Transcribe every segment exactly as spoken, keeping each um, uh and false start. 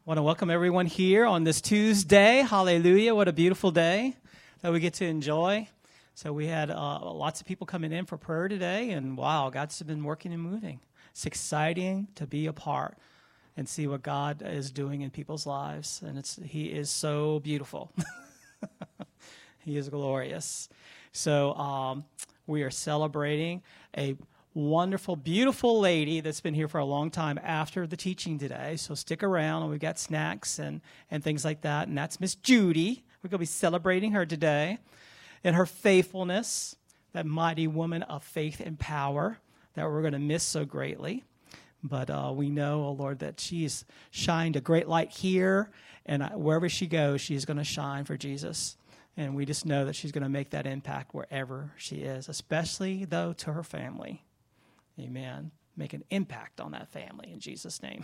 want to welcome everyone here on this Tuesday. Hallelujah. What a beautiful day that we get to enjoy. So we had uh, lots of people coming in for prayer today, and wow, God's been working and moving. It's exciting to be a part and see what God is doing in people's lives, and it's He is so beautiful. He is glorious. So um, we are celebrating a wonderful, beautiful lady that's been here for a long time after the teaching today. So stick around, and we've got snacks and, and things like that. And that's Miss Judy. We're going to be celebrating her today and her faithfulness, that mighty woman of faith and power that we're going to miss so greatly. But uh, we know, oh Lord, that she's shined a great light here, and wherever she goes, she's going to shine for Jesus. And we just know that she's going to make that impact wherever she is, especially, though, to her family. Amen. Make an impact on that family in Jesus' name.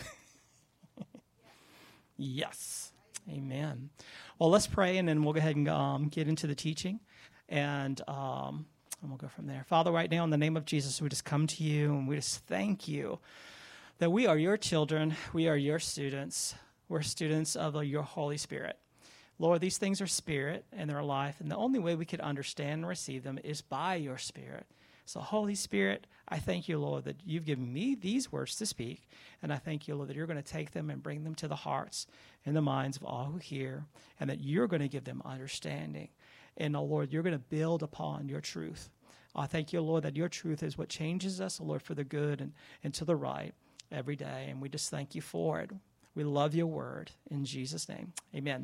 Yes. Amen. Well, let's pray, and then we'll go ahead and um, get into the teaching, and, um, and we'll go from there. Father, right now, in the name of Jesus, we just come to you, and we just thank you that we are your children. We are your students. We're students of your Holy Spirit. Lord, these things are spirit, and they're life, and the only way we could understand and receive them is by your Spirit. So, Holy Spirit, I thank you, Lord, that you've given me these words to speak, and I thank you, Lord, that you're going to take them and bring them to the hearts and the minds of all who hear, and that you're going to give them understanding. And, oh, Lord, you're going to build upon your truth. I thank you, Lord, that your truth is what changes us, oh, Lord, for the good and, and to the right every day, and we just thank you for it. We love your word. In Jesus' name, amen.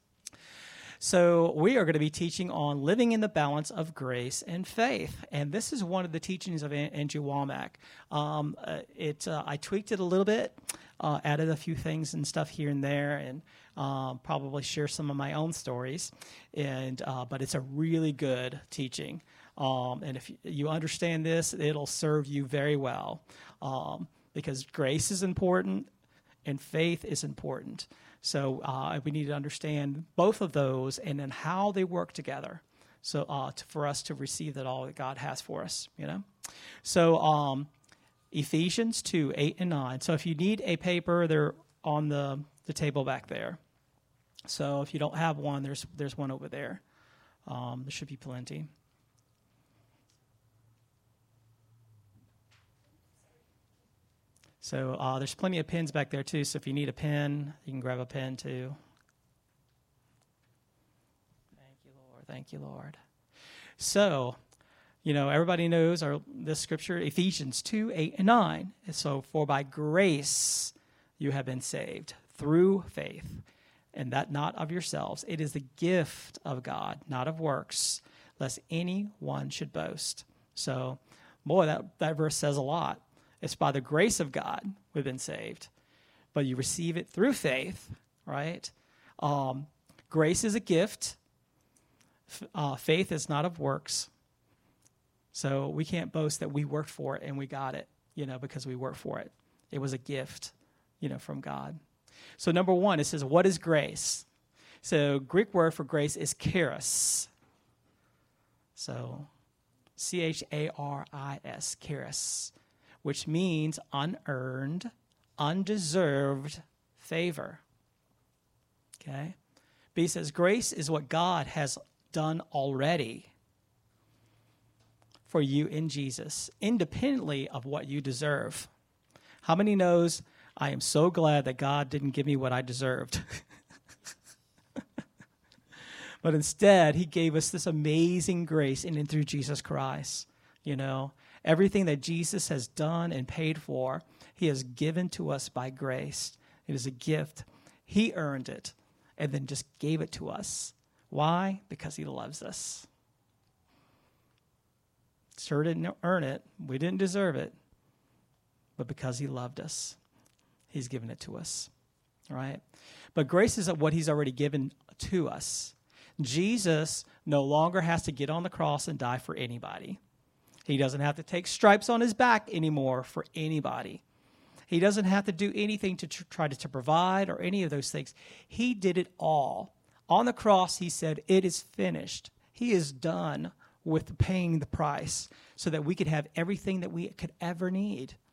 So we are going to be teaching on living in the balance of grace and faith, and this is one of the teachings of Andrew Wommack. Um, uh, it uh, I tweaked it a little bit, uh, added a few things and stuff here and there, and um, probably share some of my own stories. And uh, but it's a really good teaching, um, and if you understand this, it'll serve you very well, um, because grace is important and faith is important. So uh, we need to understand both of those and then how they work together. So uh, to, for us to receive that all that God has for us, you know. So um, Ephesians two, eight and nine. So if you need a paper, they're on the, the table back there. So if you don't have one, there's there's one over there. Um, there should be plenty. So uh, there's plenty of pens back there, too. So if you need a pen, you can grab a pen, too. Thank you, Lord. Thank you, Lord. So, you know, everybody knows our this scripture, Ephesians two, eight, and nine. So, for by grace you have been saved through faith, and that not of yourselves. It is the gift of God, not of works, lest anyone should boast. So, boy, that, that verse says a lot. It's by the grace of God we've been saved, but you receive it through faith, right? Um, grace is a gift. F- uh, faith is not of works. So we can't boast that we worked for it and we got it, you know, because we worked for it. It was a gift, you know, from God. So number one, it says, what is grace? So Greek word for grace is charis. So C H A R I S, charis, which means unearned, undeserved favor. Okay? But he says grace is what God has done already for you in Jesus, independently of what you deserve. How many knows I am so glad that God didn't give me what I deserved? But instead, he gave us this amazing grace in and through Jesus Christ, you know. Everything that Jesus has done and paid for, he has given to us by grace. It is a gift. He earned it and then just gave it to us. Why? Because he loves us. Sure didn't earn it. We didn't deserve it. But because he loved us, he's given it to us. Right? But grace is what he's already given to us. Jesus no longer has to get on the cross and die for anybody. He doesn't have to take stripes on his back anymore for anybody. He doesn't have to do anything to tr- try to, to provide or any of those things. He did it all. On the cross, he said, it is finished. He is done with paying the price so that we could have everything that we could ever need.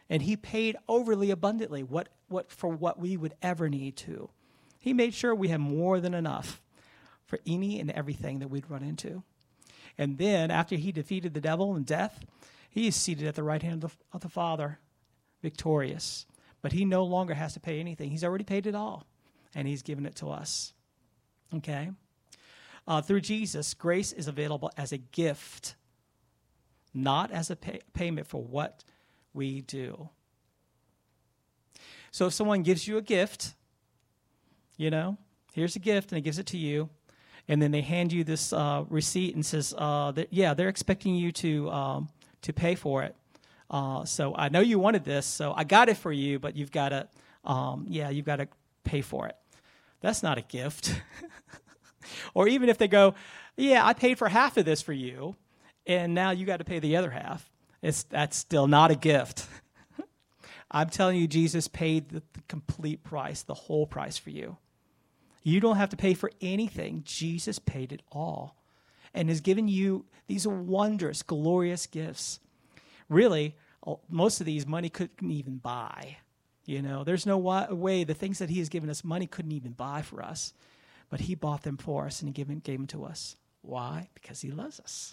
And he paid overly abundantly what, what for what we would ever need to. He made sure we had more than enough for any and everything that we'd run into. And then after he defeated the devil and death, he is seated at the right hand of the, of the Father, victorious. But he no longer has to pay anything. He's already paid it all, and he's given it to us. Okay? Uh, through Jesus, grace is available as a gift, not as a pay- payment for what we do. So if someone gives you a gift, you know, here's a gift, and he gives it to you, and then they hand you this uh, receipt and says, uh, that, yeah, they're expecting you to um, to pay for it. Uh, so I know you wanted this, so I got it for you, but you've got to, um, yeah, you've got to pay for it. That's not a gift. Or even if they go, yeah, I paid for half of this for you, and now you got to pay the other half. It's that's still not a gift. I'm telling you, Jesus paid the, the complete price, the whole price for you. You don't have to pay for anything. Jesus paid it all and has given you these wondrous, glorious gifts. Really, most of these money couldn't even buy. You know, there's no way the things that he has given us, money couldn't even buy for us. But he bought them for us and he gave them, gave them to us. Why? Because he loves us.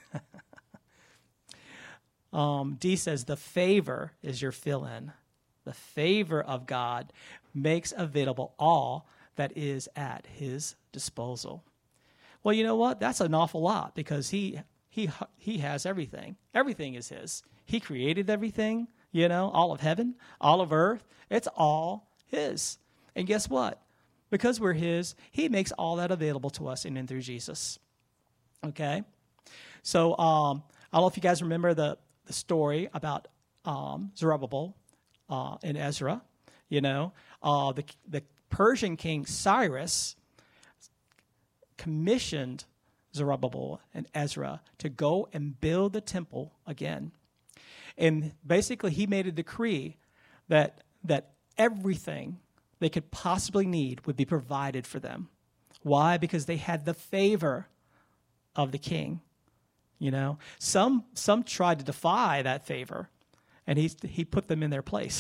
um, D says, the favor is your fill-in. The favor of God makes available all that is at his disposal. Well, you know what? That's an awful lot because he he he has everything. Everything is his. He created everything, you know, all of heaven, all of earth. It's all his. And guess what? Because we're his, he makes all that available to us in and through Jesus. Okay? So um, I don't know if you guys remember the, the story about um, Zerubbabel uh, and Ezra. You know, uh, the, the Persian king Cyrus commissioned Zerubbabel and Ezra to go and build the temple again. And basically he made a decree that that everything they could possibly need would be provided for them. Why? Because they had the favor of the king. You know, some some tried to defy that favor, and he he put them in their place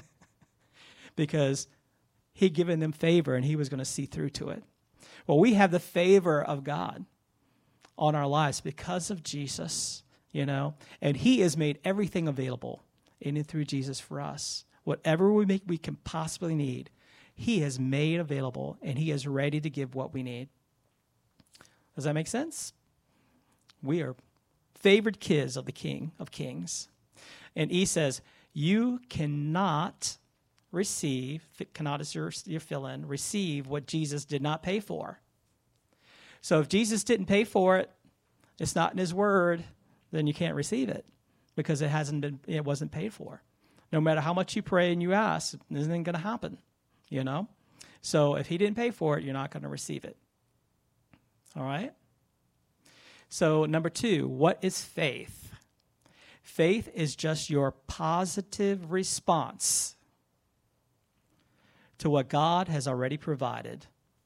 because he'd given them favor, and he was going to see through to it. Well, we have the favor of God on our lives because of Jesus. You know, and he has made everything available in and through Jesus for us. Whatever we make, we can possibly need, he has made available, and he is ready to give what we need. Does that make sense? We are favored kids of the King of Kings. And E says, you cannot receive, cannot is your, your fill-in, receive what Jesus did not pay for. So if Jesus didn't pay for it, it's not in his word, then you can't receive it because it hasn't been, it wasn't paid for. No matter how much you pray and you ask, it isn't going to happen, you know? So if he didn't pay for it, you're not going to receive it. All right? So number two, what is faith? Faith is just your positive response to what God has already provided.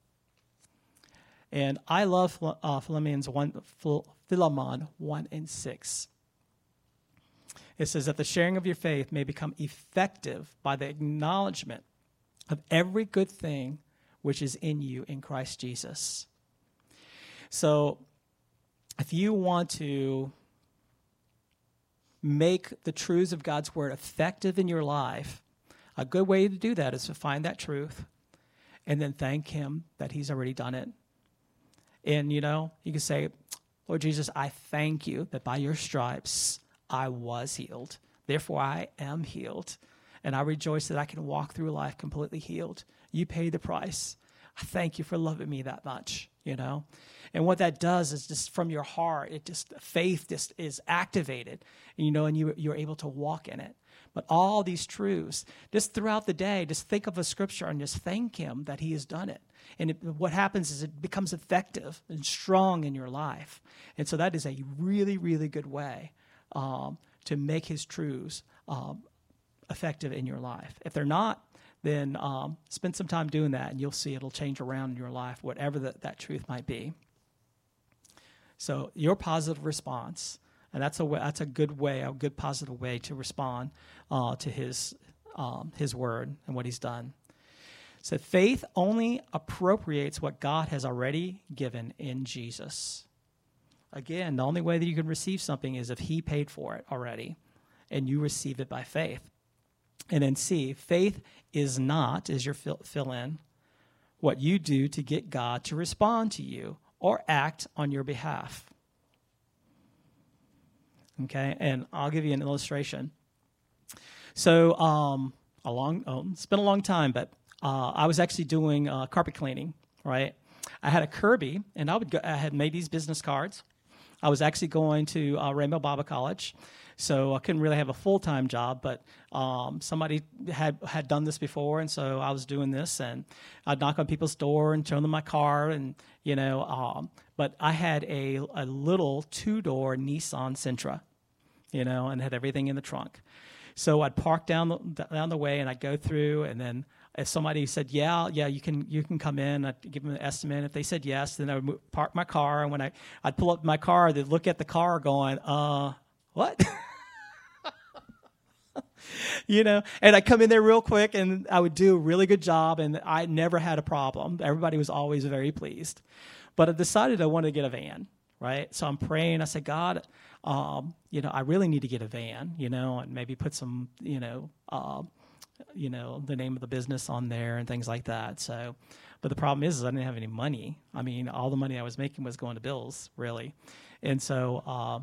And I love uh, Philippians one, Philemon one and six. It says that the sharing of your faith may become effective by the acknowledgement of every good thing which is in you in Christ Jesus. So if you want to make the truths of God's word effective in your life, a good way to do that is to find that truth and then thank him that he's already done it. And, you know, you can say, Lord Jesus, I thank you that by your stripes I was healed. Therefore, I am healed. And I rejoice that I can walk through life completely healed. You paid the price. I thank you for loving me that much, you know. And what that does is just from your heart, it just, faith just is activated, you know, and you, you're able to walk in it. But all these truths, just throughout the day, just think of a scripture and just thank him that he has done it. And it, what happens is it becomes effective and strong in your life. And so that is a really, really good way um, to make his truths um, effective in your life. If they're not, then um, spend some time doing that, and you'll see it'll change around in your life, whatever that, that truth might be. So your positive response And that's a way, that's a good way, a good positive way to respond uh, to his um, his word and what he's done. So faith only appropriates what God has already given in Jesus. Again, the only way that you can receive something is if he paid for it already, and you receive it by faith. And then C, faith is not, is your fill, fill in, what you do to get God to respond to you or act on your behalf. Okay, and I'll give you an illustration. So, um, a long, oh, it's been a long time, but uh, I was actually doing uh, carpet cleaning, right? I had a Kirby, and I would go, I had made these business cards. I was actually going to uh, Rainbow Bible College, so I couldn't really have a full-time job, but um, somebody had, had done this before, and so I was doing this, and I'd knock on people's door and show them my car, and, you know, um, but I had a, a little two-door Nissan Sentra, you know, and had everything in the trunk. So I'd park down the, down the way, and I'd go through, and then if somebody said, yeah, yeah, you can you can come in, I'd give them an estimate. If they said yes, then I would move, park my car, and when I, I'd pull up my car, they'd look at the car going, uh, what? You know, and I'd come in there real quick, and I would do a really good job, and I never had a problem. Everybody was always very pleased. But I decided I wanted to get a van, right? So I'm praying. I said, God, um, you know, I really need to get a van, you know, and maybe put some, you know, uh, you know, the name of the business on there and things like that. So, but the problem is, is I didn't have any money. I mean, all the money I was making was going to bills, really. And so uh,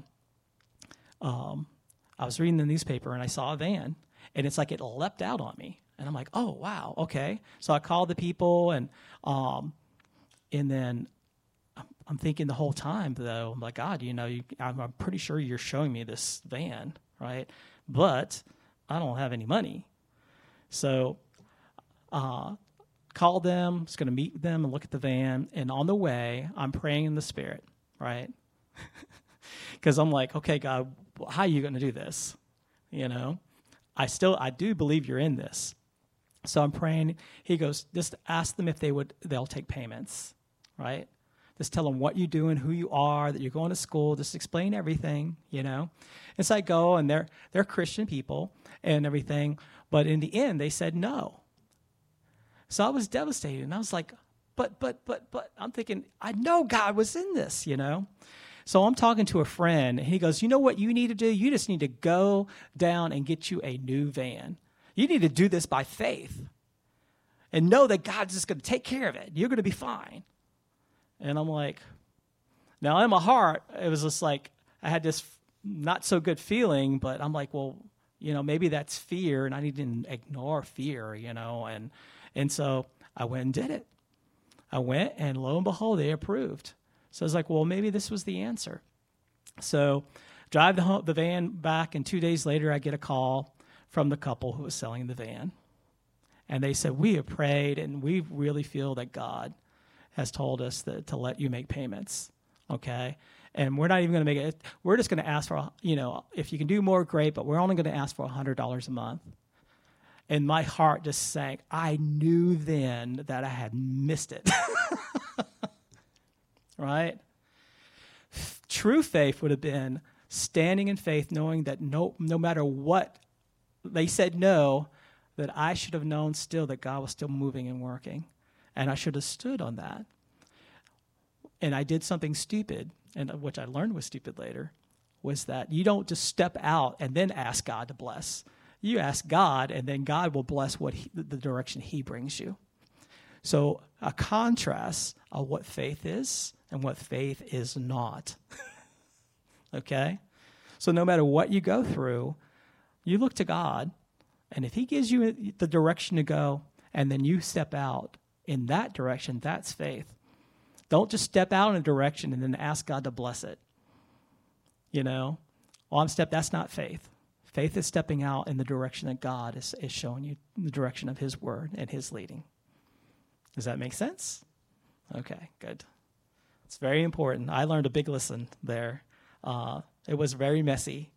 um, I was reading the newspaper, and I saw a van, and it's like it leapt out on me. And I'm like, oh, wow, okay. So I called the people, and um, and then I'm thinking the whole time, though, I'm like, God, you know, you, I'm, I'm pretty sure you're showing me this van, right? But I don't have any money. So uh, called them, was going to meet them and look at the van. And on the way, I'm praying in the Spirit, right? Because I'm like, okay, God, how are you going to do this? You know, I still, I do believe you're in this. So I'm praying. He goes, just ask them if they would, they'll take payments, right? Just tell them what you do and who you are, that you're going to school. Just explain everything, you know. And so I go, and they're they're Christian people and everything. But in the end, they said no. So I was devastated. And I was like, but, but, but, but, I'm thinking, I know God was in this, you know. So I'm talking to a friend, and he goes, you know what you need to do? You just need to go down and get you a new van. You need to do this by faith and know that God's just going to take care of it. You're going to be fine. And I'm like, now in my heart, it was just like, I had this not so good feeling, but I'm like, well, you know, maybe that's fear, and I need to ignore fear, you know. And and so I went and did it. I went, and lo and behold, they approved. So I was like, well, maybe this was the answer. So drive the, home, the van back, and two days later, I get a call from the couple who was selling the van. And they said, we have prayed, and we really feel that God has told us that, to let you make payments, okay? And we're not even going to make it. We're just going to ask for, you know, if you can do more, great, but we're only going to ask for one hundred dollars a month. And my heart just sank. I knew then that I had missed it, right? True faith would have been standing in faith, knowing that no, no matter what they said no, that I should have known still that God was still moving and working. And I should have stood on that. And I did something stupid, and which I learned was stupid later, was that you don't just step out and then ask God to bless. You ask God, and then God will bless what he, the direction he brings you. So a contrast of what faith is and what faith is not. Okay? So no matter what you go through, you look to God, and if he gives you the direction to go, and then you step out in that direction, that's faith. Don't just step out in a direction and then ask God to bless it. You know, well, I'm step. That's not faith. Faith is stepping out in the direction that God is, is showing you, the direction of his word and his leading. Does that make sense? Okay, good. It's very important. I learned a big lesson there. Uh, it was very messy.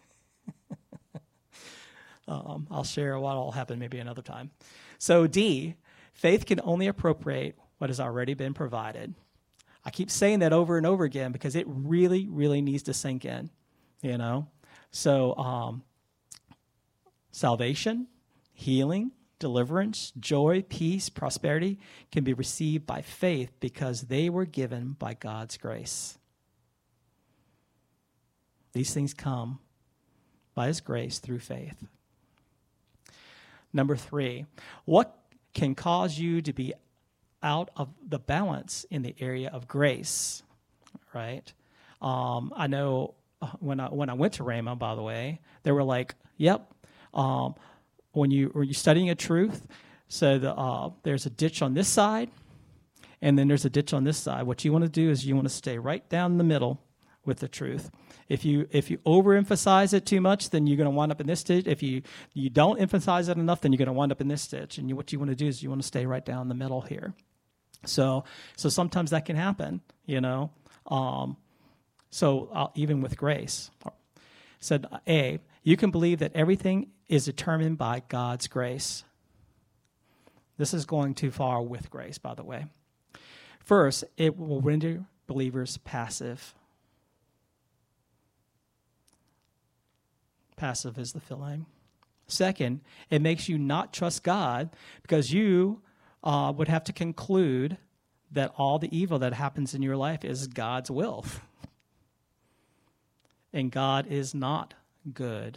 um, I'll share what all happened maybe another time. So D, faith can only appropriate what has already been provided. I keep saying that over and over again because it really, really needs to sink in. you know. So um, salvation, healing, deliverance, joy, peace, prosperity can be received by faith because they were given by God's grace. These things come by his grace through faith. Number three, what can cause you to be out of the balance in the area of grace, right? Um, I know when I when I went to Rhema, by the way, they were like, "Yep, um, when you when you're studying a truth, so the, uh, there's a ditch on this side, and then there's a ditch on this side. What you want to do is you want to stay right down the middle with the truth. If you if you overemphasize it too much, then you're going to wind up in this ditch. If you you don't emphasize it enough, then you're going to wind up in this ditch. And you, what you want to do is you want to stay right down the middle here. So so sometimes that can happen, you know. Um, so uh, even with grace, said A, you can believe that everything is determined by God's grace. This is going too far with grace, by the way. First, it will render believers passive. Passive is the filling. Second, it makes you not trust God because you uh, would have to conclude that all the evil that happens in your life is God's will. And God is not good.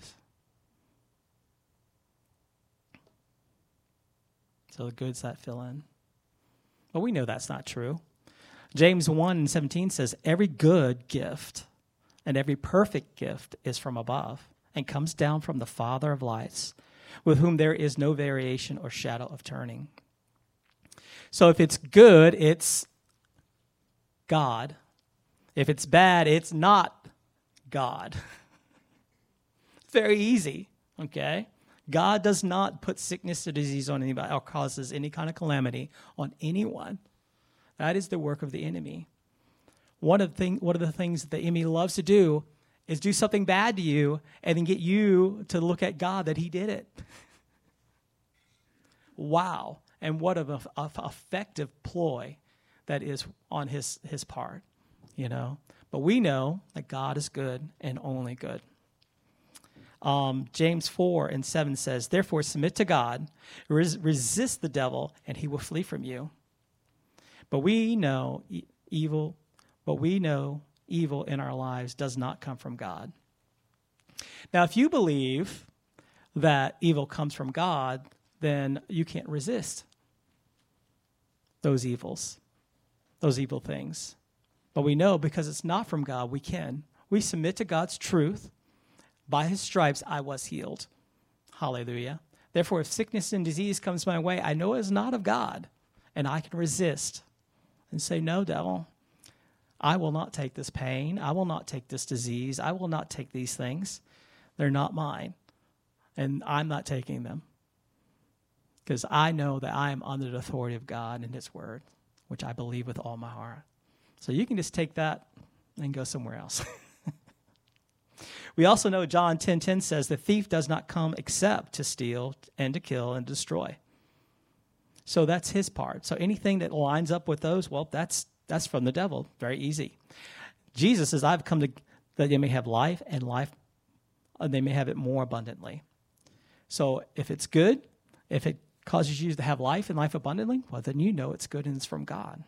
So the good's that fill in. But we know that's not true. James one and seventeen says, every good gift and every perfect gift is from above and comes down from the Father of lights, with whom there is no variation or shadow of turning. So if it's good, it's God. If it's bad, it's not God. Very easy, okay? God does not put sickness or disease on anybody or causes any kind of calamity on anyone. That is the work of the enemy. One of the, thing, one of the things that the enemy loves to do is do something bad to you and then get you to look at God that he did it. Wow. And what an effective ploy that is on his, his part, you know. But we know that God is good and only good. Um, James four and seven says, therefore submit to God, res- resist the devil, and he will flee from you. But we know e- evil, but we know evil in our lives does not come from God. Now, if you believe that evil comes from God, then you can't resist those evils, those evil things. But we know because it's not from God, we can. We submit to God's truth. By his stripes, I was healed. Hallelujah. Therefore, if sickness and disease comes my way, I know it is not of God, and I can resist and say, no, devil, I will not take this pain. I will not take this disease. I will not take these things. They're not mine, and I'm not taking them because I know that I am under the authority of God and his word, which I believe with all my heart. So you can just take that and go somewhere else. We also know John ten ten says, the thief does not come except to steal and to kill and destroy. So that's his part. So anything that lines up with those, well, that's that's from the devil. Very easy. Jesus says, I've come to that they may have life and life, and they may have it more abundantly. So if it's good, if it causes you to have life and life abundantly, well, then you know it's good and it's from God.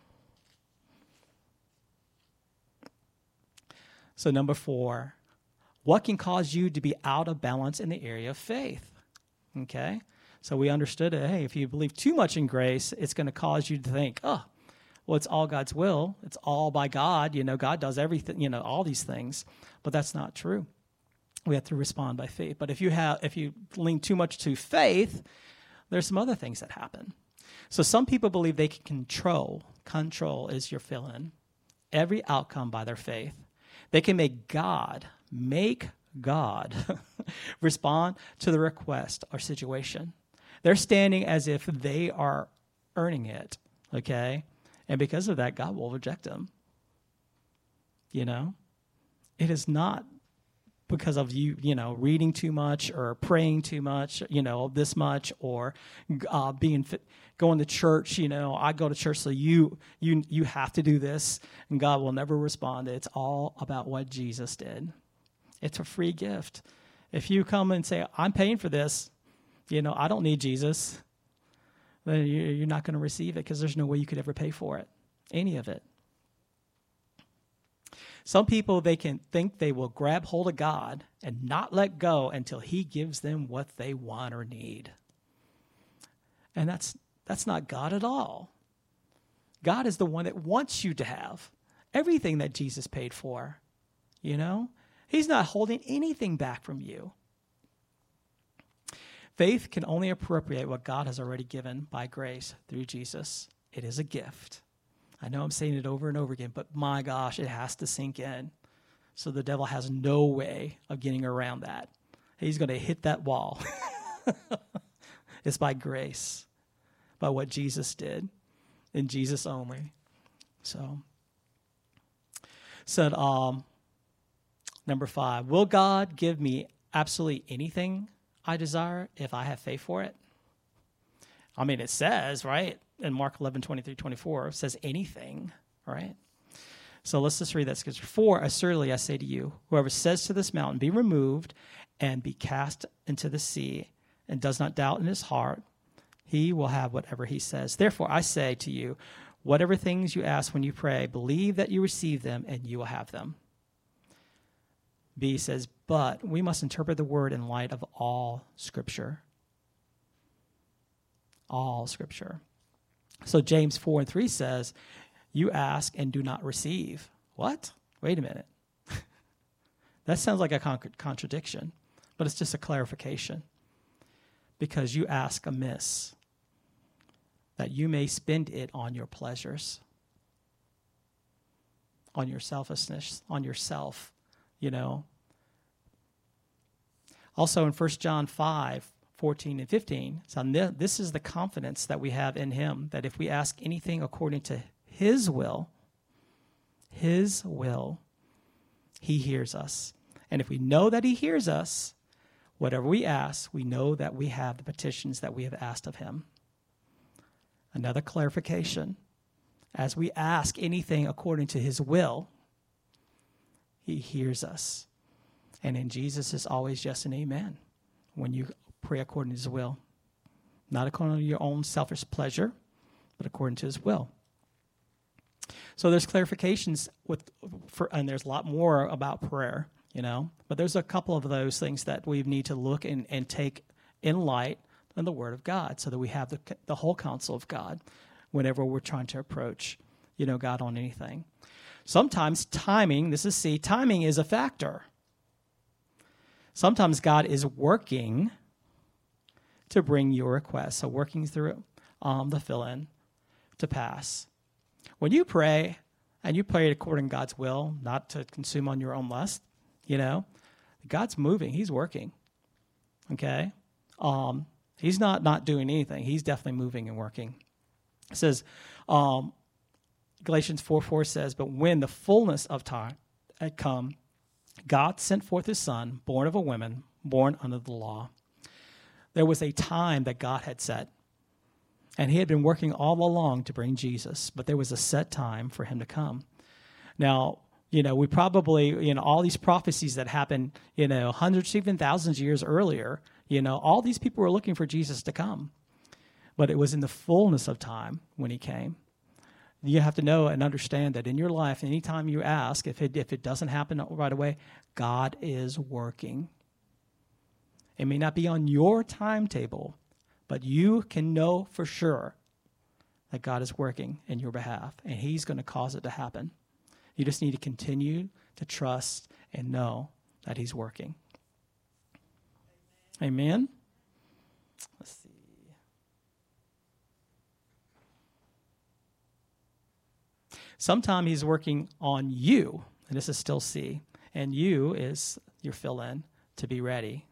So number four, what can cause you to be out of balance in the area of faith? Okay? So we understood that, hey, if you believe too much in grace, it's going to cause you to think, oh, well, it's all God's will. It's all by God. You know, God does everything, you know, all these things. But that's not true. We have to respond by faith. But if you have, if you lean too much to faith, there's some other things that happen. So some people believe they can control, control is your fill-in, every outcome by their faith. They can make God, make God respond to the request or situation. They're standing as if they are earning it, okay? And because of that, God will reject them. You know? It is not because of you, you know, reading too much or praying too much, you know, this much, or uh, being fit, going to church. You know, I go to church, so you you you have to do this, and God will never respond. It's all about what Jesus did, It's a free gift. If you come and say, I'm paying for this, you know, I don't need Jesus, then you're not going to receive it because there's no way you could ever pay for it, any of it. Some people, they can think they will grab hold of God and not let go until he gives them what they want or need. And that's that's not God at all. God is the one that wants you to have everything that Jesus paid for, you know? He's not holding anything back from you. Faith can only appropriate what God has already given by grace through Jesus. It is a gift. I know I'm saying it over and over again, but my gosh, it has to sink in. So the devil has no way of getting around that. He's going to hit that wall. It's by grace, by what Jesus did, and Jesus only. So, said, um, number five, will God give me absolutely anything I desire if I have faith for it? I mean, it says, right, in Mark eleven, twenty-three, twenty-four, it says anything, right? So let's just read that scripture. For assuredly I say to you, whoever says to this mountain, be removed and be cast into the sea, and does not doubt in his heart, he will have whatever he says. Therefore I say to you, whatever things you ask when you pray, believe that you receive them, and you will have them. B says, but we must interpret the word in light of all Scripture. All Scripture. So James four and three says, you ask and do not receive. What? Wait a minute. That sounds like a con- contradiction, but it's just a clarification. Because you ask amiss, that you may spend it on your pleasures, on your selfishness, on yourself, you know. Also in First John five, fourteen and fifteen, so this is the confidence that we have in him, that if we ask anything according to his will, his will, he hears us. And if we know that he hears us, whatever we ask, we know that we have the petitions that we have asked of him. Another clarification, as we ask anything according to his will, he hears us. And in Jesus is always yes and amen when you pray according to his will. Not according to your own selfish pleasure, but according to his will. So there's clarifications with, for, and there's a lot more about prayer, you know. But there's a couple of those things that we need to look and, and take in light in the Word of God, so that we have the the whole counsel of God whenever we're trying to approach, you know, God on anything. Sometimes timing, this is C, timing is a factor. Sometimes God is working to bring your request, so working through um, the fill-in to pass. When you pray, and you pray according to God's will, not to consume on your own lust, you know, God's moving. He's working, okay? Um, he's not not doing anything. He's definitely moving and working. It says, um, Galatians four four says, but when the fullness of time had come, God sent forth his son, born of a woman, born under the law. There was a time that God had set, and he had been working all along to bring Jesus, but there was a set time for him to come. Now, you know, we probably, you know, all these prophecies that happened, you know, hundreds, even thousands of years earlier, you know, all these people were looking for Jesus to come. But it was in the fullness of time when he came. You have to know and understand that in your life, anytime you ask, if it if it doesn't happen right away, God is working. It may not be on your timetable, but you can know for sure that God is working in your behalf, and he's going to cause it to happen. You just need to continue to trust and know that he's working. Amen? Let's see. Sometimes he's working on you, and this is still C, and you is your fill-in to be ready.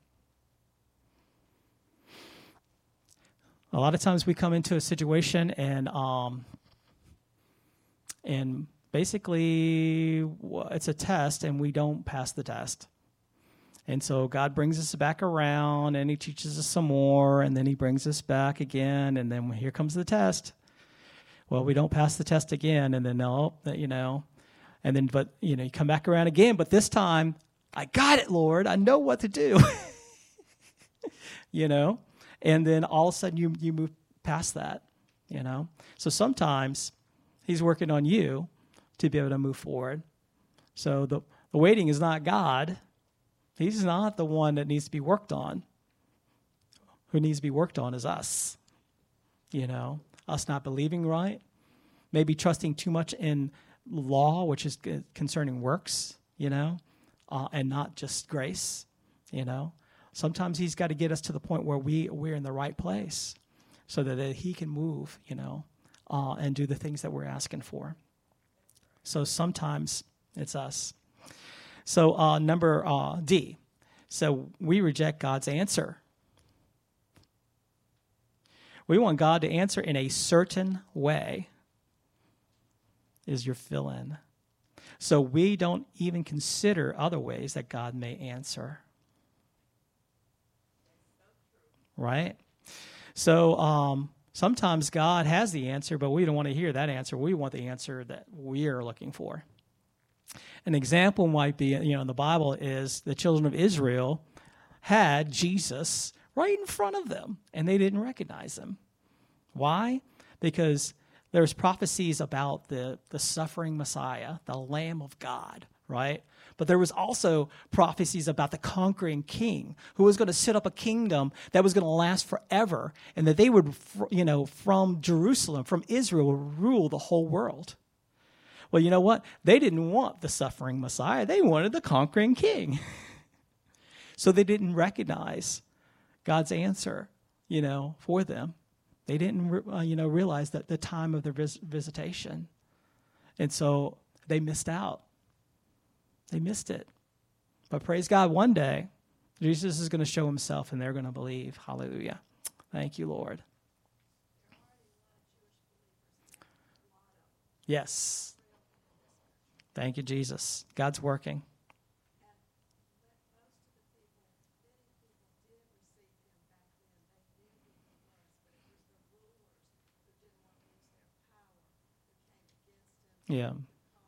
A lot of times we come into a situation and um, and basically it's a test and we don't pass the test. And so God brings us back around and he teaches us some more, and then he brings us back again, and then here comes the test. Well, we don't pass the test again, and then no, you know, and then but you know you come back around again, but this time I got it, Lord. I know what to do. You know? And then all of a sudden you, you move past that, you know? So sometimes he's working on you to be able to move forward. So the, the waiting is not God. He's not the one that needs to be worked on. Who needs to be worked on is us. You know, us not believing right, maybe trusting too much in law, which is concerning works, you know, uh, and not just grace, you know. Sometimes he's got to get us to the point where we, we're in the right place so that, that he can move, you know, uh, and do the things that we're asking for. So sometimes it's us. So uh, number uh, D. So we reject God's answer. We want God to answer in a certain way, is your fill-in. So we don't even consider other ways that God may answer. Right? So um, sometimes God has the answer, but we don't want to hear that answer. We want the answer that we are looking for. An example might be, you know, in the Bible is the children of Israel had Jesus right in front of them, and they didn't recognize him. Why? Because there's prophecies about the, the suffering Messiah, the Lamb of God, right? But there was also prophecies about the conquering king who was going to set up a kingdom that was going to last forever, and that they would, you know, from Jerusalem, from Israel, rule the whole world. Well, you know what? They didn't want the suffering Messiah. They wanted the conquering king. So they didn't recognize God's answer, you know, for them. They didn't, uh, you know, realize that the time of their vis- visitation. And so they missed out. They missed it. But praise God, one day, Jesus is going to show himself and they're going to believe. Hallelujah. Thank you, Lord. Yes. Thank you, Jesus. God's working. Yeah.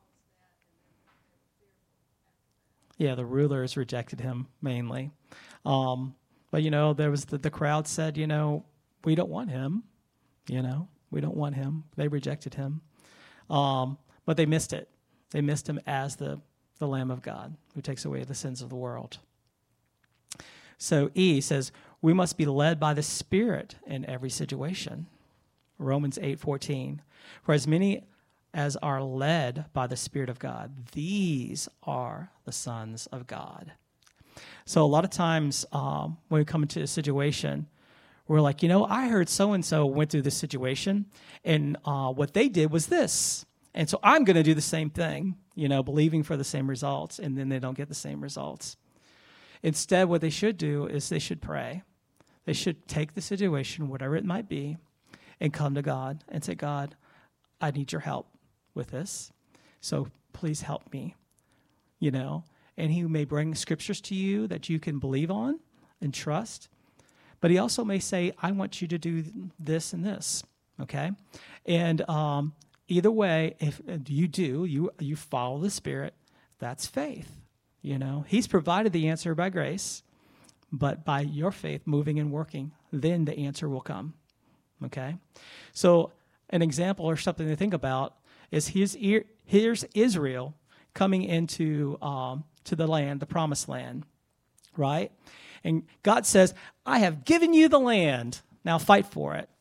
Yeah, the rulers rejected him mainly. Um, but, you know, there was the, the crowd said, you know, we don't want him. You know, we don't want him. They rejected him. Um, but they missed it. They missed him as the, the Lamb of God who takes away the sins of the world. So E says, we must be led by the Spirit in every situation. Romans eight fourteen. For as many as are led by the Spirit of God, these are the sons of God. So a lot of times um, when we come into a situation, we're like, you know, I heard so-and-so went through this situation, and uh, what they did was this. And so I'm going to do the same thing, you know, believing for the same results, and then they don't get the same results. Instead, what they should do is they should pray. They should take the situation, whatever it might be, and come to God and say, God, I need your help with this, so please help me, you know. And he may bring scriptures to you that you can believe on and trust, but he also may say, I want you to do this and this, okay? And um, either way, if you do, you you follow the Spirit, that's faith, you know. He's provided the answer by grace, but by your faith moving and working, then the answer will come, okay? So an example or something to think about is his, here's Israel coming into um, to the land, the promised land, right? And God says, I have given you the land. Now fight for it.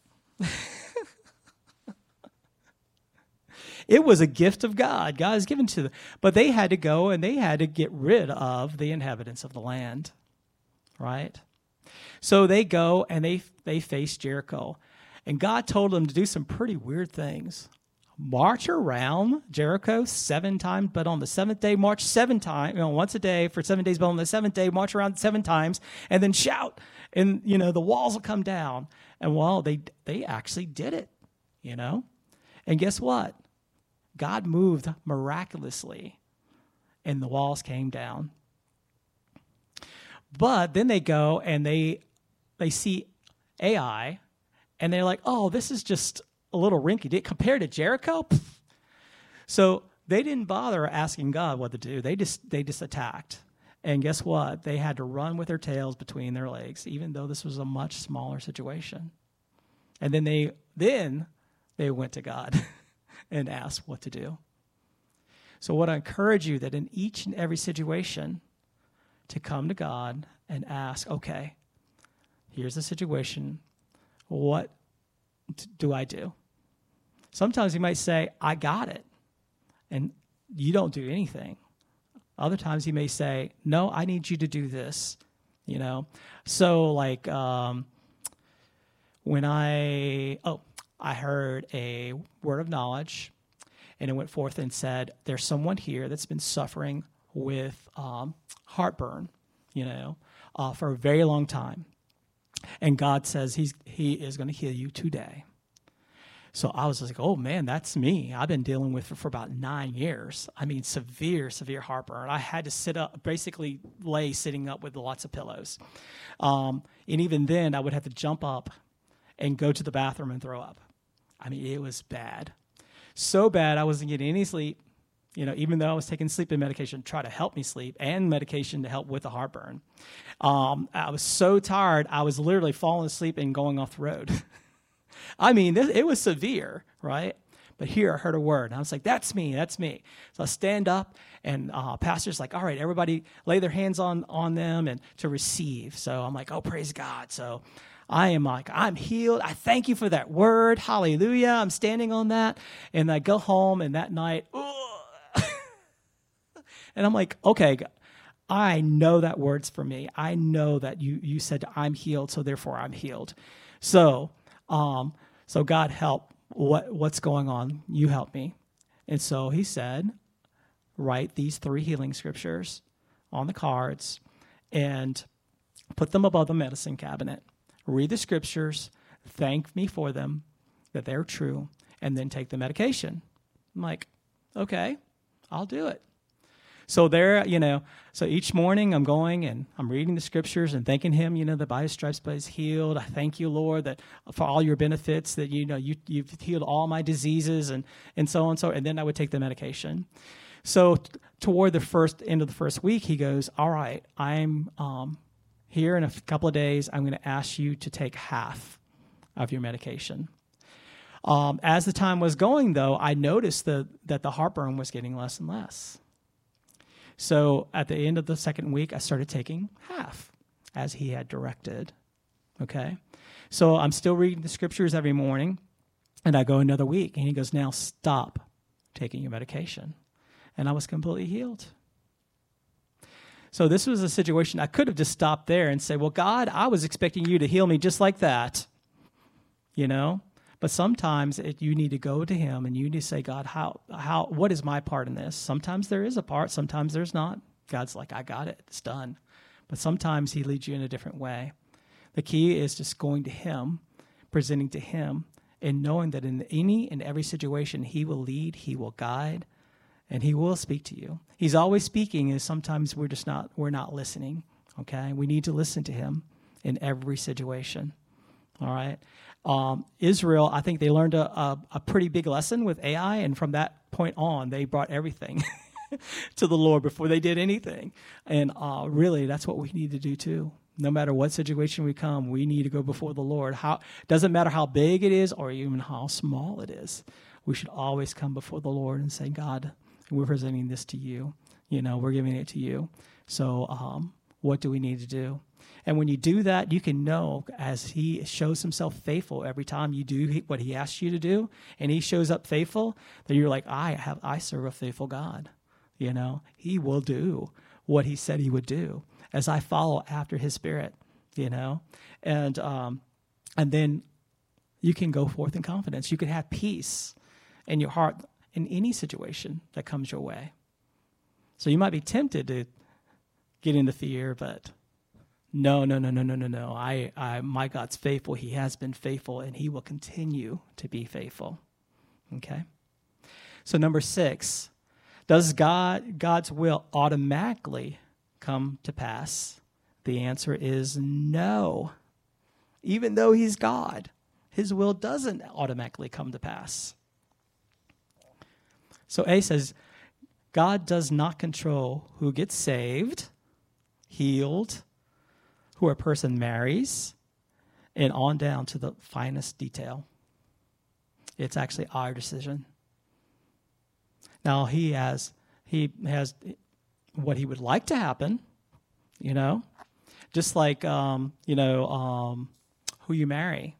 It was a gift of God. God has given to them. But they had to go and they had to get rid of the inhabitants of the land, right? So they go and they they face Jericho. And God told them to do some pretty weird things. March around Jericho seven times, but on the seventh day, march seven times, you know, once a day for seven days, but on the seventh day, march around seven times, and then shout, and, you know, the walls will come down. And, well, they they actually did it, you know. And guess what? God moved miraculously, and the walls came down. But then they go and they they see Ai, and they're like, oh, this is just a little rinky-dink compared to Jericho. Pfft. So they didn't bother asking God what to do. They just they just attacked. And guess what? They had to run with their tails between their legs, even though this was a much smaller situation. And then they then they went to God and asked what to do. So what I encourage you that in each and every situation to come to God and ask, okay, here's the situation. What do I do? Sometimes you might say, I got it. And you don't do anything. Other times he may say, no, I need you to do this, you know. So like um, when I, oh, I heard a word of knowledge, and it went forth and said, there's someone here that's been suffering with um, heartburn, you know, uh, for a very long time. And God says he's he is going to heal you today. So I was like, oh, man, that's me. I've been dealing with it for about nine years. I mean, severe, severe heartburn. I had to sit up, basically lay sitting up with lots of pillows. Um, and even then, I would have to jump up and go to the bathroom and throw up. I mean, it was bad. So bad I wasn't getting any sleep, you know, even though I was taking sleeping medication to try to help me sleep and medication to help with the heartburn. Um, I was so tired, I was literally falling asleep and going off the road. I mean, this, it was severe, right? But here I heard a word, and I was like, that's me, that's me. So I stand up, and uh, pastor's like, all right, everybody lay their hands on, on them and to receive. So I'm like, oh, praise God. So I am like, I'm healed. I thank you for that word. Hallelujah. I'm standing on that. And I go home, and that night, and I'm like, okay, I know that word's for me. I know that you you said I'm healed, so therefore I'm healed. So, um, so God help. What what's going on? You help me. And so he said, write these three healing scriptures on the cards and put them above the medicine cabinet. Read the scriptures, thank me for them, that they're true, and then take the medication. I'm like, okay, I'll do it. So there, you know, so each morning I'm going and I'm reading the scriptures and thanking him, you know, that by his stripes I was healed. I thank you, Lord, that for all your benefits, that, you know, you, you've healed all my diseases and, and so on and so. And then I would take the medication. So t- toward the first end of the first week, he goes, all right, I'm um, here in a f- couple of days. I'm going to ask you to take half of your medication. Um, as the time was going, though, I noticed the, that the heartburn was getting less and less. So at the end of the second week, I started taking half as he had directed, okay? So I'm still reading the scriptures every morning, and I go another week, and he goes, now stop taking your medication. And I was completely healed. So this was a situation I could have just stopped there and said, well, God, I was expecting you to heal me just like that, you know? But sometimes it, you need to go to him and you need to say, God, how, how, what is my part in this? Sometimes there is a part, sometimes there's not. God's like, I got it, it's done. But sometimes he leads you in a different way. The key is just going to him, presenting to him, and knowing that in any and every situation, he will lead, he will guide, and he will speak to you. He's always speaking, and sometimes we're just not, we're not listening, okay? We need to listen to him in every situation, all right? Um, Israel, I think they learned a, a, a pretty big lesson with A I, and from that point on, they brought everything to the Lord before they did anything. And uh, really, that's what we need to do too. No matter what situation we come, we need to go before the Lord. How doesn't matter how big it is or even how small it is. We should always come before the Lord and say, God, we're presenting this to you. You know, we're giving it to you. So um, what do we need to do? And when you do that, you can know as he shows himself faithful every time you do what he asks you to do, and he shows up faithful, that you're like, I have, I serve a faithful God. You know, he will do what he said he would do as I follow after his spirit, you know, and, um, and then you can go forth in confidence. You can have peace in your heart in any situation that comes your way. So you might be tempted to get into fear, but No, no, no, no, no, no, no. I, I, my God's faithful. He has been faithful, and he will continue to be faithful. Okay? So number six, does God, God's will automatically come to pass? The answer is no. Even though he's God, his will doesn't automatically come to pass. So A says, God does not control who gets saved healed, who a person marries, and on down to the finest detail. It's actually our decision. Now, he has he has what he would like to happen, you know, just like, um, you know, um, who you marry.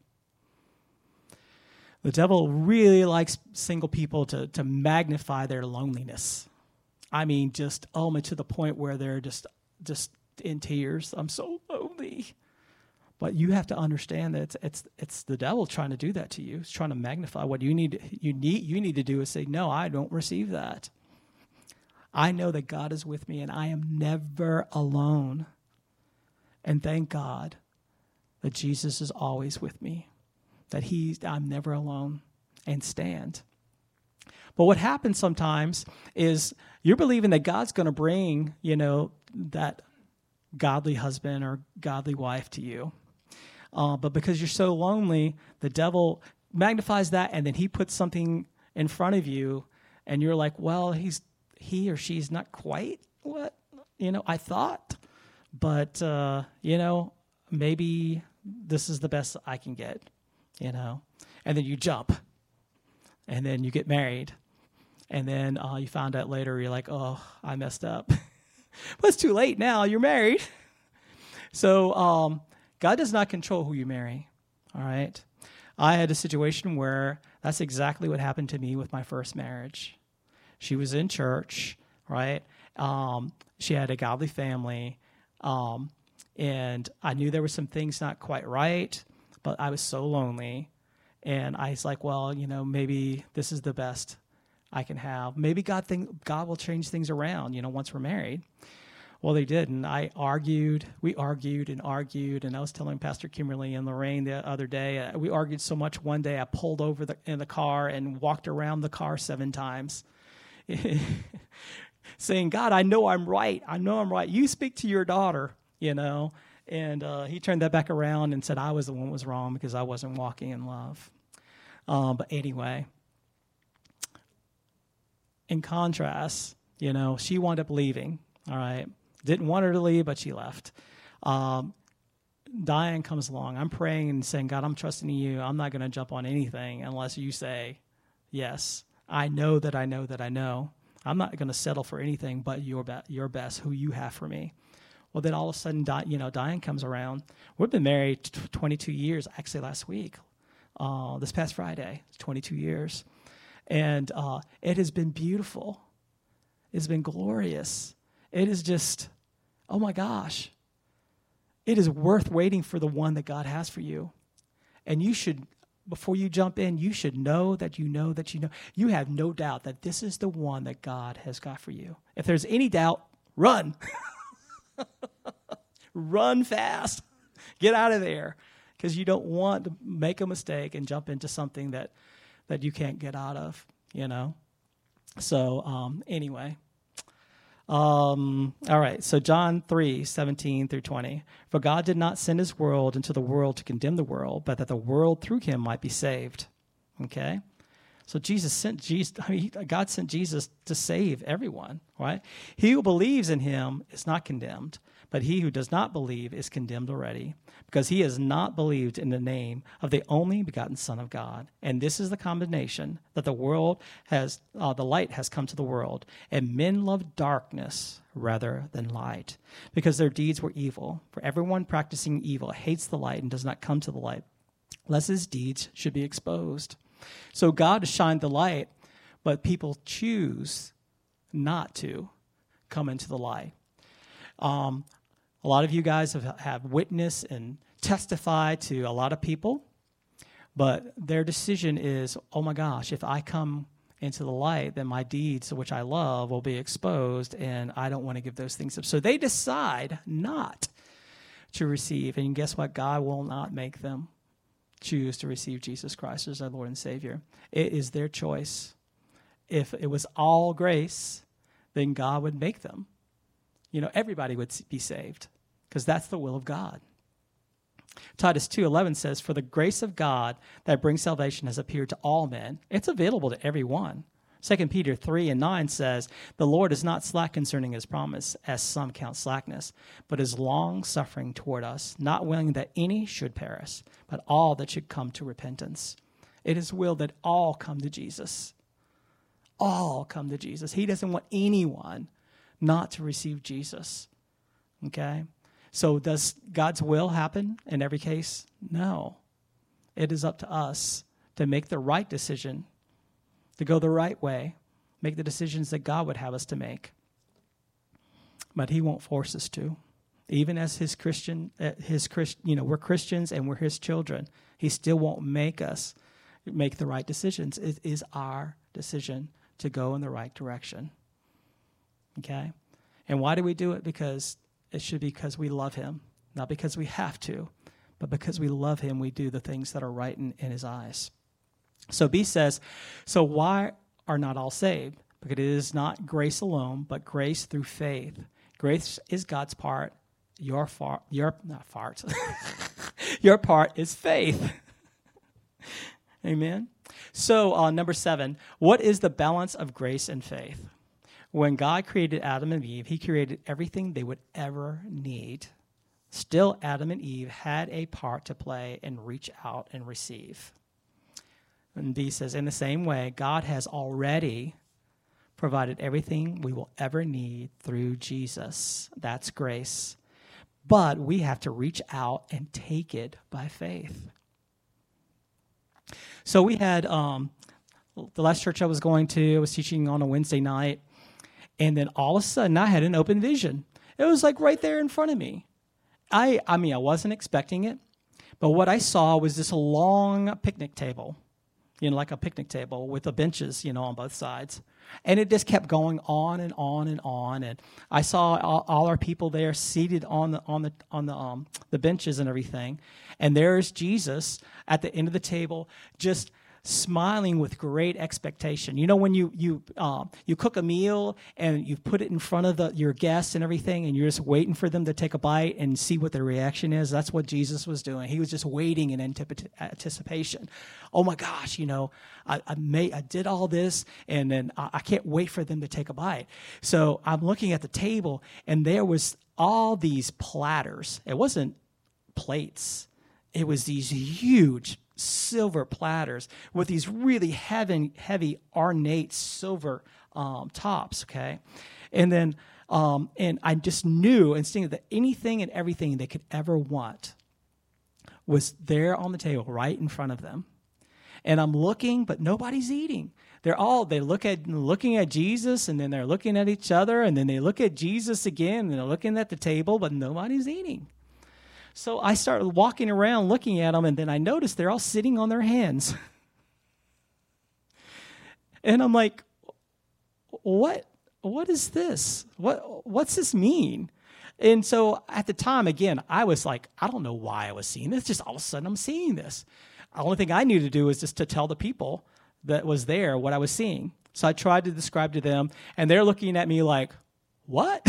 The devil really likes single people to, to magnify their loneliness. I mean, just oh, to the point where they're just just in tears. I'm so lonely. But you have to understand that it's it's it's the devil trying to do that to you. It's trying to magnify what you need. You need you need to do is say, no, I don't receive that. I know that God is with me, and I am never alone. And thank God that Jesus is always with me. That he's I'm never alone, and stand. But what happens sometimes is you're believing that God's going to bring, you know, that godly husband or godly wife to you. Uh, but because you're so lonely, the devil magnifies that, and then he puts something in front of you, and you're like, well, he's he or she's not quite what, you know, I thought. But, uh, you know, maybe this is the best I can get, you know. And then you jump, and then you get married. And then uh, you found out later, you're like, oh, I messed up. But it's too late now. You're married. So um, God does not control who you marry, all right? I had a situation where that's exactly what happened to me with my first marriage. She was in church, right? Um, she had a godly family, um, and I knew there were some things not quite right, but I was so lonely. And I was like, well, you know, maybe this is the best I can have. Maybe God think God will change things around, you know, once we're married. Well, they didn't. I argued. We argued and argued, and I was telling Pastor Kimberly and Lorraine the other day, uh, we argued so much one day I pulled over the, in the car and walked around the car seven times, saying, God, I know I'm right. I know I'm right. You speak to your daughter, you know. And uh, he turned that back around and said I was the one who was wrong because I wasn't walking in love. Um, but anyway, in contrast, you know, she wound up leaving, all right. Didn't want her to leave, but she left. Um, Diane comes along. I'm praying and saying, God, I'm trusting in you. I'm not going to jump on anything unless you say yes. I know that I know that I know. I'm not going to settle for anything but your, be- your best, who you have for me. Well, then all of a sudden, Di- you know, Diane comes around. We've been married t- twenty-two years, actually last week, uh, this past Friday, twenty-two years. And uh, it has been beautiful. It's been glorious. It is just, oh my gosh. It is worth waiting for the one that God has for you. And you should, before you jump in, you should know that you know that you know. You have no doubt that this is the one that God has got for you. If there's any doubt, run. Run fast. Get out of there. Because you don't want to make a mistake and jump into something that, that you can't get out of, you know. So um, anyway. Um, all right, so John three, seventeen through twenty. For God did not send his world into the world to condemn the world, but that the world through him might be saved. Okay? So Jesus sent Jesus, I mean, God sent Jesus to save everyone, right? He who believes in him is not condemned, but he who does not believe is condemned already, because he has not believed in the name of the only begotten Son of God. And this is the condemnation, that the world has, uh, the light has come to the world, and men love darkness rather than light, because their deeds were evil. For everyone practicing evil hates the light and does not come to the light, lest his deeds should be exposed. So God has shined the light, but people choose not to come into the light. Um, a lot of you guys have, have witnessed and testified to a lot of people, but their decision is, oh my gosh, if I come into the light, then my deeds, which I love, will be exposed, and I don't want to give those things up. So they decide not to receive, and guess what? God will not make them choose to receive Jesus Christ as our Lord and Savior. It is their choice. If it was all grace, then God would make them. You know, everybody would be saved, because that's the will of God. Titus two eleven says, for the grace of God that brings salvation has appeared to all men. It's available to everyone. Second Peter three and nine says, the Lord is not slack concerning his promise, as some count slackness, but is long-suffering toward us, not willing that any should perish, but all that should come to repentance. It is will that all come to Jesus. All come to Jesus. He doesn't want anyone not to receive Jesus. Okay? So does God's will happen in every case? No. It is up to us to make the right decision, to go the right way, make the decisions that God would have us to make. But he won't force us to. Even as his Christian, uh, his Christ, you know, we're Christians and we're his children. He still won't make us make the right decisions. It is our decision to go in the right direction. Okay? And why do we do it? Because it should be because we love him. Not because we have to, but because we love him, we do the things that are right in, in his eyes. So B says, so why are not all saved? Because it is not grace alone, but grace through faith. Grace is God's part. Your fart, your not fart. Your part is faith. Amen. So uh, number seven, what is the balance of grace and faith? When God created Adam and Eve, he created everything they would ever need. Still, Adam and Eve had a part to play and reach out and receive. And B says, in the same way, God has already provided everything we will ever need through Jesus. That's grace. But we have to reach out and take it by faith. So we had um, the last church I was going to, I was teaching on a Wednesday night, and then all of a sudden I had an open vision. It was like right there in front of me. I, I mean, I wasn't expecting it, but what I saw was this long picnic table. You know, like a picnic table with the benches, you know, on both sides. And it just kept going on and on and on. And I saw all, all our people there seated on the on the on the um the benches and everything. And there's Jesus at the end of the table, just smiling with great expectation. You know, when you you uh, you cook a meal and you put it in front of the, your guests and everything, and you're just waiting for them to take a bite and see what their reaction is. That's what Jesus was doing. He was just waiting in anticipation. Oh my gosh, you know, I I, made, I did all this, and then I, I can't wait for them to take a bite. So I'm looking at the table, and there was all these platters. It wasn't plates. It was these huge silver platters with these really heavy, heavy ornate silver um, tops, okay? And then, um, and I just knew instinctively that anything and everything they could ever want was there on the table right in front of them. And I'm looking, but nobody's eating. They're all, they look at, looking at Jesus, and then they're looking at each other, and then they look at Jesus again, and they're looking at the table, but nobody's eating. So I started walking around looking at them, and then I noticed they're all sitting on their hands. And I'm like, what, what is this? What, what's this mean? And so at the time, again, I was like, I don't know why I was seeing this. Just all of a sudden I'm seeing this. The only thing I knew to do was just to tell the people that was there what I was seeing. So I tried to describe to them, and they're looking at me like, what?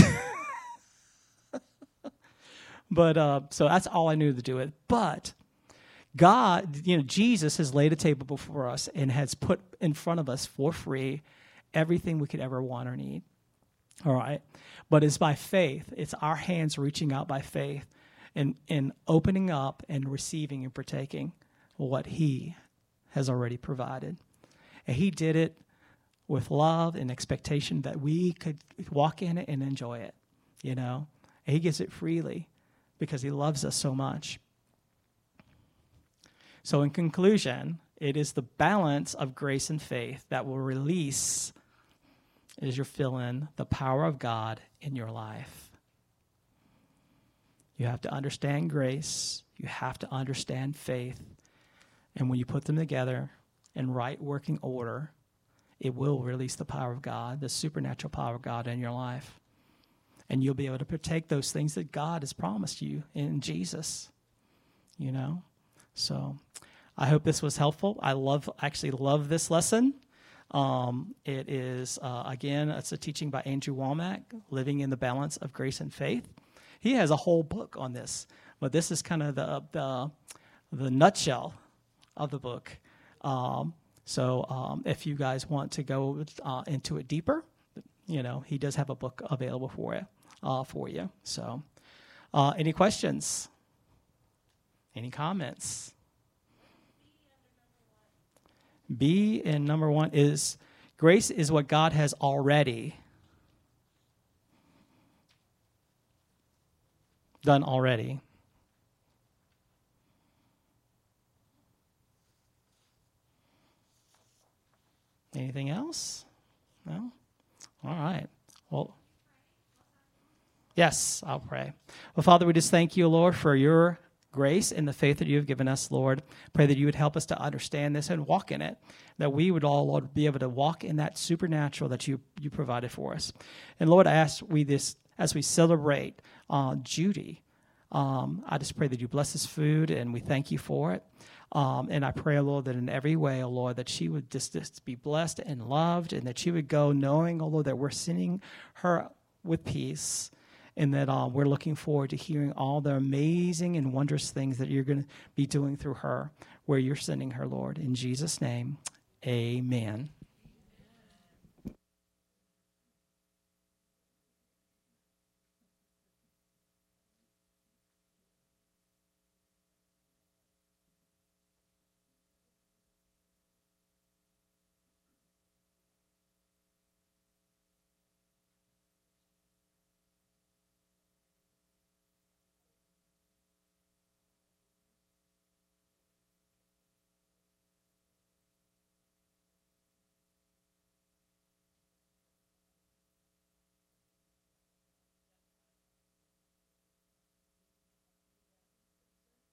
But uh, so that's all I knew to do it. But God, you know, Jesus has laid a table before us and has put in front of us for free everything we could ever want or need. All right. But it's by faith. It's our hands reaching out by faith and, and opening up and receiving and partaking what he has already provided. And he did it with love and expectation that we could walk in it and enjoy it, you know. And he gives it freely because he loves us so much. So in conclusion, it is the balance of grace and faith that will release, as you're feeling, the power of God in your life. You have to understand grace. You have to understand faith. And when you put them together in right working order, it will release the power of God, the supernatural power of God in your life. And you'll be able to partake those things that God has promised you in Jesus, you know. So I hope this was helpful. I love, actually love this lesson. Um, it is, uh, again, it's a teaching by Andrew Wommack, Living in the Balance of Grace and Faith. He has a whole book on this, but this is kind of the the, the nutshell of the book. Um, So um, if you guys want to go uh, into it deeper, you know, he does have a book available for you. Uh, for you. So uh, any questions? Any comments? B in number one is grace is what God has already done already. Anything else? No? All right. Well, yes, I'll pray. Well, Father, we just thank you, Lord, for your grace and the faith that you have given us, Lord. Pray that you would help us to understand this and walk in it, that we would all, Lord, be able to walk in that supernatural that you, you provided for us. And, Lord, I ask we this as we celebrate uh, Judy, um, I just pray that you bless this food, and we thank you for it. Um, and I pray, Lord, that in every way, oh Lord, that she would just, just be blessed and loved, and that she would go knowing, oh Lord, that we're sending her with peace, and that uh, we're looking forward to hearing all the amazing and wondrous things that you're going to be doing through her, where you're sending her, Lord. In Jesus' name, amen.